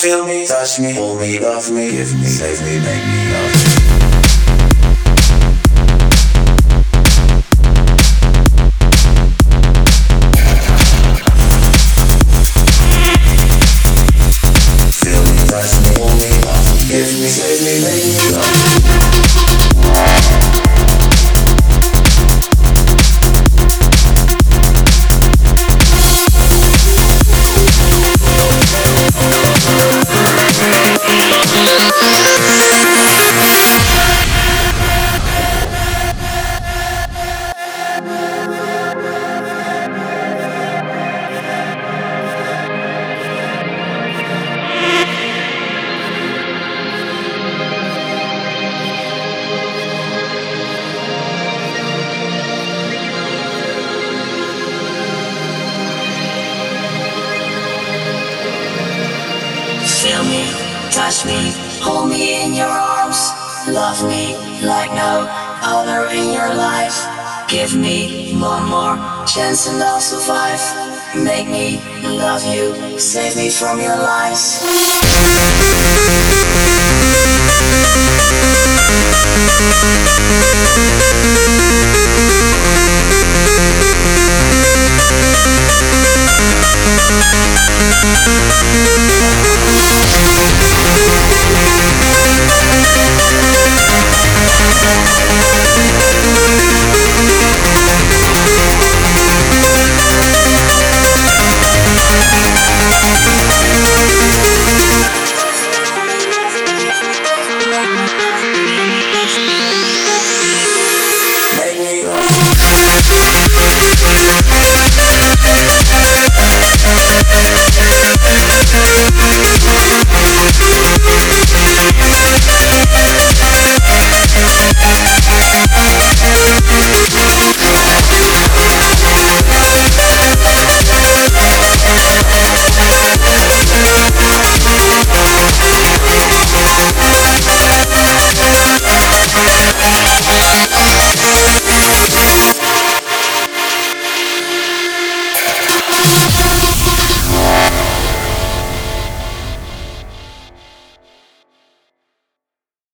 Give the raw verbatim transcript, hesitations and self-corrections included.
Feel me, touch me, hold me, love me, give me, save me, make me love me. Feel me, touch me, hold me, love me, give me, save me, make me love me. Feel me, touch me, hold me in your arms. Love me like no other in your life. Give me one more chance and I'll survive. Make me love you, save me from your lies.